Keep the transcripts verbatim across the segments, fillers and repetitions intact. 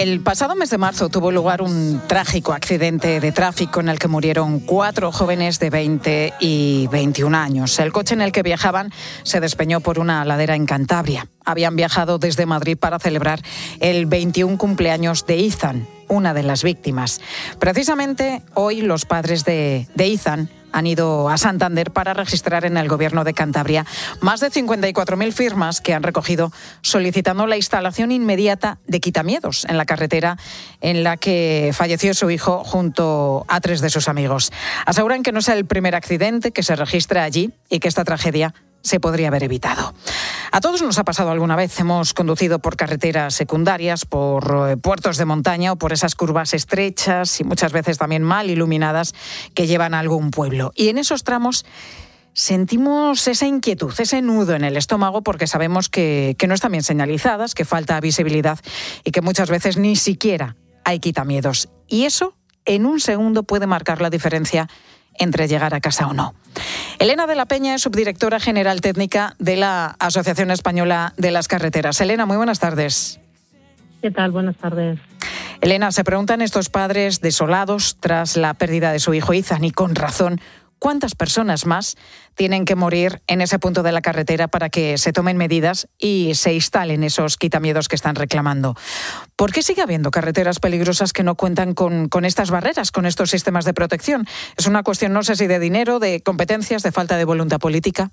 El pasado mes de marzo tuvo lugar un trágico accidente de tráfico en el que murieron cuatro jóvenes de veinte y veintiún años. El coche en el que viajaban se despeñó por una ladera en Cantabria. Habían viajado desde Madrid para celebrar el veintiún cumpleaños de Izan, una de las víctimas. Precisamente hoy los padres de, de Izan han ido a Santander para registrar en el Gobierno de Cantabria más de cincuenta y cuatro mil firmas que han recogido solicitando la instalación inmediata de quitamiedos en la carretera en la que falleció su hijo junto a tres de sus amigos. Aseguran que no es el primer accidente que se registra allí y que esta tragedia se podría haber evitado. A todos nos ha pasado alguna vez. Hemos conducido por carreteras secundarias, por puertos de montaña o por esas curvas estrechas y muchas veces también mal iluminadas que llevan a algún pueblo. Y en esos tramos sentimos esa inquietud, ese nudo en el estómago porque sabemos que, que no están bien señalizadas, que falta visibilidad y que muchas veces ni siquiera hay quitamiedos. Y eso en un segundo puede marcar la diferencia entre llegar a casa o no. Elena de la Peña es subdirectora general técnica de la Asociación Española de las Carreteras. Elena, muy buenas tardes. ¿Qué tal? Buenas tardes. Elena, se preguntan estos padres desolados tras la pérdida de su hijo Izan y con razón, ¿cuántas personas más tienen que morir en ese punto de la carretera para que se tomen medidas y se instalen esos quitamiedos que están reclamando? ¿Por qué sigue habiendo carreteras peligrosas que no cuentan con, con estas barreras, con estos sistemas de protección? ¿Es una cuestión, no sé si de dinero, de competencias, de falta de voluntad política?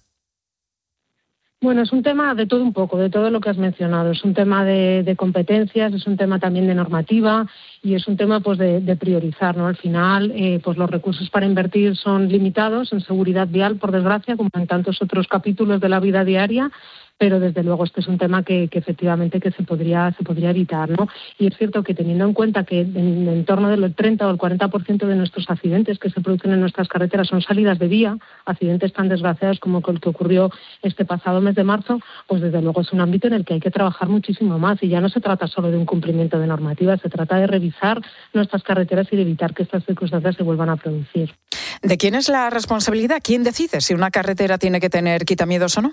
Bueno, es un tema de todo un poco, de todo lo que has mencionado. Es un tema de, de competencias, es un tema también de normativa y es un tema pues de, de priorizar, ¿no? Al final, eh, pues los recursos para invertir son limitados en seguridad vial, por desgracia, como en tantos otros capítulos de la vida diaria. Pero desde luego este es un tema que, que efectivamente que se podría se podría evitar, ¿no? Y es cierto que teniendo en cuenta que en, en torno del treinta o el cuarenta por ciento de nuestros accidentes que se producen en nuestras carreteras son salidas de vía, accidentes tan desgraciados como el que ocurrió este pasado mes de marzo, pues desde luego es un ámbito en el que hay que trabajar muchísimo más y ya no se trata solo de un cumplimiento de normativas, se trata de revisar nuestras carreteras y de evitar que estas circunstancias se vuelvan a producir. ¿De quién es la responsabilidad? ¿Quién decide si una carretera tiene que tener quitamiedos o no?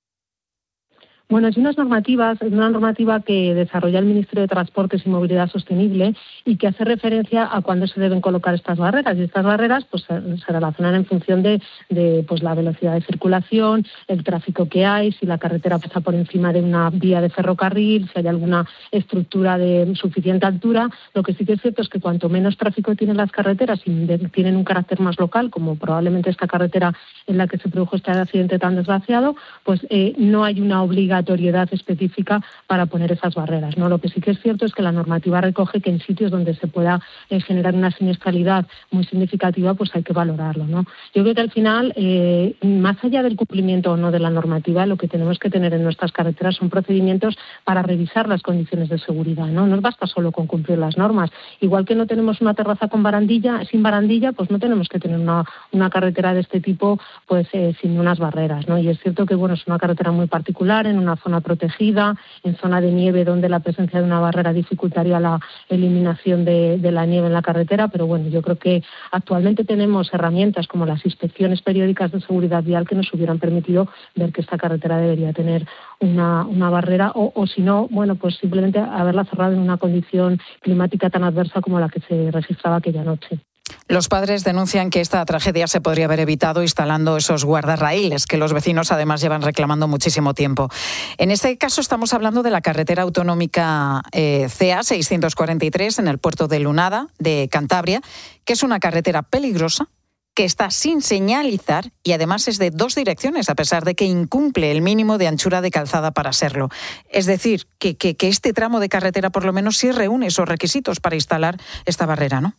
Bueno, es unas normativas, es una normativa que desarrolla el Ministerio de Transportes y Movilidad Sostenible y que hace referencia a cuándo se deben colocar estas barreras. Y estas barreras pues, se, se relacionan en función de, de pues, la velocidad de circulación, el tráfico que hay, si la carretera pasa por encima de una vía de ferrocarril, si hay alguna estructura de suficiente altura. Lo que sí que es cierto es que cuanto menos tráfico tienen las carreteras y de, tienen un carácter más local, como probablemente esta carretera en la que se produjo este accidente tan desgraciado, pues eh, no hay una obligación obligatoriedad específica para poner esas barreras, ¿no? Lo que sí que es cierto es que la normativa recoge que en sitios donde se pueda eh, generar una siniestralidad muy significativa, pues hay que valorarlo, ¿no? Yo creo que al final, eh, más allá del cumplimiento o no de la normativa, lo que tenemos que tener en nuestras carreteras son procedimientos para revisar las condiciones de seguridad, ¿no? No basta solo con cumplir las normas. Igual que no tenemos una terraza con barandilla, sin barandilla, pues no tenemos que tener una, una carretera de este tipo pues eh, sin unas barreras, ¿no? Y es cierto que bueno, es una carretera muy particular, en una zona protegida, en zona de nieve donde la presencia de una barrera dificultaría la eliminación de, de la nieve en la carretera, pero bueno, yo creo que actualmente tenemos herramientas como las inspecciones periódicas de seguridad vial que nos hubieran permitido ver que esta carretera debería tener una, una barrera o, o si no, bueno, pues simplemente haberla cerrado en una condición climática tan adversa como la que se registraba aquella noche. Los padres denuncian que esta tragedia se podría haber evitado instalando esos guardarraíles que los vecinos además llevan reclamando muchísimo tiempo. En este caso estamos hablando de la carretera autonómica eh, C A seiscientos cuarenta y tres en el puerto de Lunada, de Cantabria, que es una carretera peligrosa que está sin señalizar y además es de dos direcciones, a pesar de que incumple el mínimo de anchura de calzada para serlo. Es decir, que, que, que este tramo de carretera por lo menos sí reúne esos requisitos para instalar esta barrera, ¿no?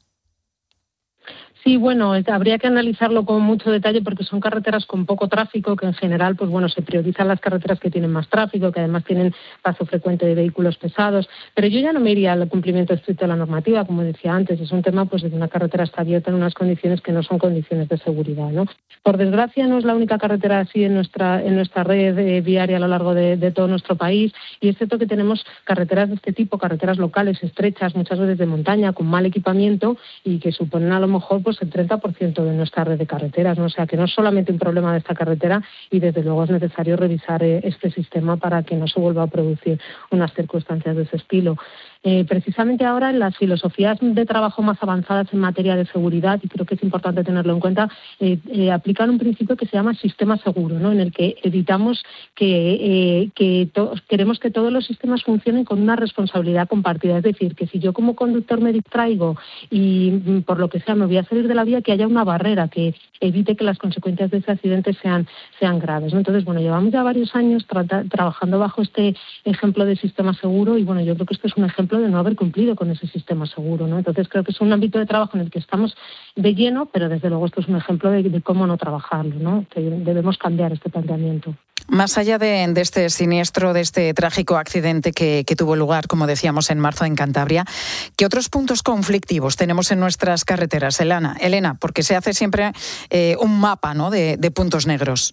Sí, bueno, habría que analizarlo con mucho detalle porque son carreteras con poco tráfico, que en general, pues bueno, se priorizan las carreteras que tienen más tráfico, que además tienen paso frecuente de vehículos pesados. Pero yo ya no me iría al cumplimiento estricto de la normativa, como decía antes, es un tema pues de que una carretera está abierta en unas condiciones que no son condiciones de seguridad, ¿no? Por desgracia, no es la única carretera así en nuestra en nuestra red eh, viaria a lo largo de, de todo nuestro país, y es cierto que tenemos carreteras de este tipo, carreteras locales estrechas, muchas veces de montaña, con mal equipamiento y que suponen a lo mejor pues pues el treinta por ciento de nuestra red de carreteras, ¿no? O sea que no es solamente un problema de esta carretera y desde luego es necesario revisar eh, este sistema para que no se vuelva a producir unas circunstancias de ese estilo. Eh, precisamente ahora en las filosofías de trabajo más avanzadas en materia de seguridad, y creo que es importante tenerlo en cuenta, eh, eh, aplican un principio que se llama sistema seguro, ¿no? En el que evitamos que, eh, que to- queremos que todos los sistemas funcionen con una responsabilidad compartida. Es decir, que si yo como conductor me distraigo y mm, por lo que sea me voy a salir de la vía, que haya una barrera que evite que las consecuencias de ese accidente sean, sean graves, ¿no? Entonces, bueno, llevamos ya varios años trata- trabajando bajo este ejemplo de sistema seguro y, bueno, yo creo que esto es un ejemplo de no haber cumplido con ese sistema seguro, ¿no? Entonces creo que es un ámbito de trabajo en el que estamos de lleno, pero desde luego esto es un ejemplo de, de cómo no trabajarlo, ¿no? Que debemos cambiar este planteamiento. Más allá de, de este siniestro, de este trágico accidente que, que tuvo lugar, como decíamos, en marzo en Cantabria, ¿qué otros puntos conflictivos tenemos en nuestras carreteras, Elena? Elena, porque se hace siempre eh, un mapa, ¿no?, de, de puntos negros.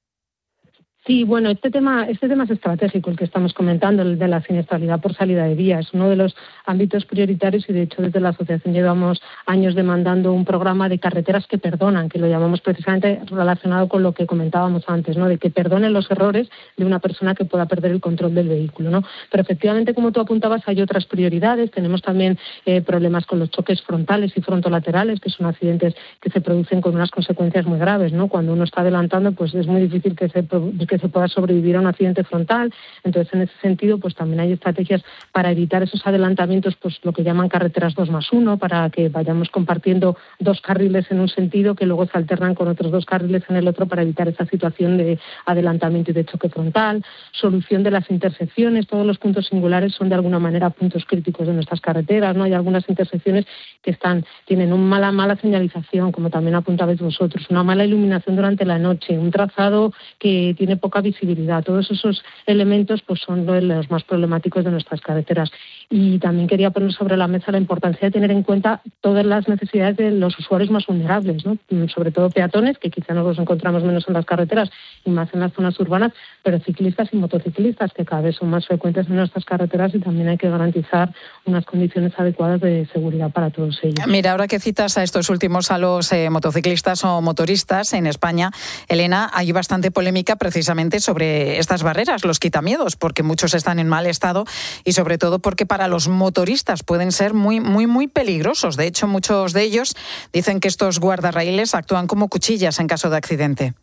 Sí, bueno, este tema, este tema es estratégico, el que estamos comentando, el de la siniestralidad por salida de vía. Es uno de los ámbitos prioritarios y, de hecho, desde la asociación llevamos años demandando un programa de carreteras que perdonan, que lo llamamos precisamente relacionado con lo que comentábamos antes, ¿no? De que perdonen los errores de una persona que pueda perder el control del vehículo, ¿no? Pero efectivamente, como tú apuntabas, hay otras prioridades. Tenemos también eh, problemas con los choques frontales y frontolaterales, que son accidentes que se producen con unas consecuencias muy graves, ¿no? Cuando uno está adelantando, pues es muy difícil que se que se pueda sobrevivir a un accidente frontal. Entonces, en ese sentido, pues también hay estrategias para evitar esos adelantamientos, pues lo que llaman carreteras dos más uno, para que vayamos compartiendo dos carriles en un sentido que luego se alternan con otros dos carriles en el otro para evitar esa situación de adelantamiento y de choque frontal. Solución de las intersecciones. Todos los puntos singulares son de alguna manera puntos críticos de nuestras carreteras, ¿no? Hay algunas intersecciones que están tienen una mala, mala señalización, como también apuntabais vosotros, una mala iluminación durante la noche, un trazado que tiene poca visibilidad. Todos esos elementos pues son los más problemáticos de nuestras carreteras. Y también quería poner sobre la mesa la importancia de tener en cuenta todas las necesidades de los usuarios más vulnerables, ¿no? Sobre todo peatones, que quizá nos los encontramos menos en las carreteras y más en las zonas urbanas, pero ciclistas y motociclistas, que cada vez son más frecuentes en nuestras carreteras, y también hay que garantizar unas condiciones adecuadas de seguridad para todos ellos. Mira, ahora que citas a estos últimos, a los eh, motociclistas o motoristas en España, Elena, hay bastante polémica precisamente sobre estas barreras, los quitamiedos, porque muchos están en mal estado y sobre todo porque para los motoristas pueden ser muy, muy, muy peligrosos. De hecho, muchos de ellos dicen que estos guardarraíles actúan como cuchillas en caso de accidente.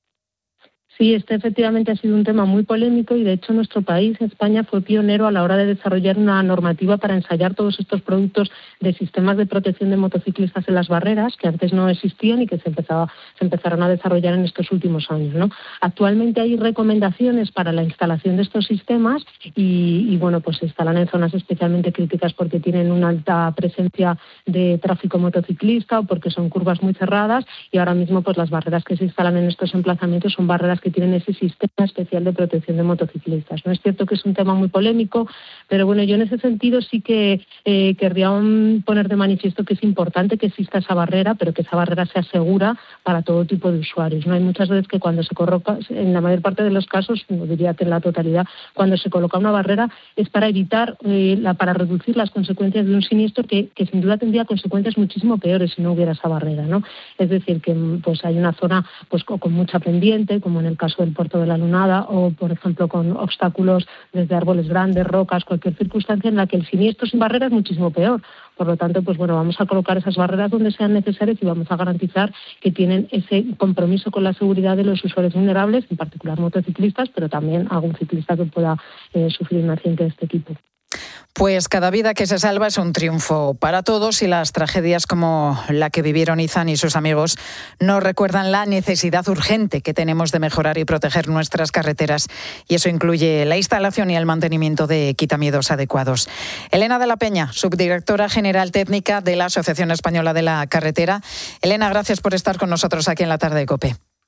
Sí, este efectivamente ha sido un tema muy polémico y, de hecho, nuestro país, España, fue pionero a la hora de desarrollar una normativa para ensayar todos estos productos de sistemas de protección de motociclistas en las barreras, que antes no existían y que se, empezaba, se empezaron a desarrollar en estos últimos años, ¿no? Actualmente hay recomendaciones para la instalación de estos sistemas y, y, bueno, pues se instalan en zonas especialmente críticas porque tienen una alta presencia de tráfico motociclista o porque son curvas muy cerradas, y ahora mismo pues las barreras que se instalan en estos emplazamientos son barreras que tienen ese sistema especial de protección de motociclistas. No es cierto que es un tema muy polémico, pero bueno, yo en ese sentido sí que eh, querría un, poner de manifiesto que es importante que exista esa barrera, pero que esa barrera sea segura para todo tipo de usuarios, ¿no? Hay muchas veces que cuando se coloca, en la mayor parte de los casos, no diría que en la totalidad, cuando se coloca una barrera es para evitar, eh, la, para reducir las consecuencias de un siniestro que, que sin duda tendría consecuencias muchísimo peores si no hubiera esa barrera, ¿no? Es decir, que pues hay una zona pues con mucha pendiente, como en el caso del puerto de la Lunada, o por ejemplo con obstáculos desde árboles grandes, rocas, cualquier circunstancia en la que el siniestro sin barrera es muchísimo peor. Por lo tanto, pues bueno, vamos a colocar esas barreras donde sean necesarias y vamos a garantizar que tienen ese compromiso con la seguridad de los usuarios vulnerables, en particular motociclistas, pero también algún ciclista que pueda eh, sufrir un accidente de este tipo. Pues cada vida que se salva es un triunfo para todos, y las tragedias como la que vivieron Izan y sus amigos nos recuerdan la necesidad urgente que tenemos de mejorar y proteger nuestras carreteras, y eso incluye la instalación y el mantenimiento de quitamiedos adecuados. Elena de la Peña, subdirectora general técnica de la Asociación Española de la Carretera. Elena, gracias por estar con nosotros aquí en la tarde de COPE.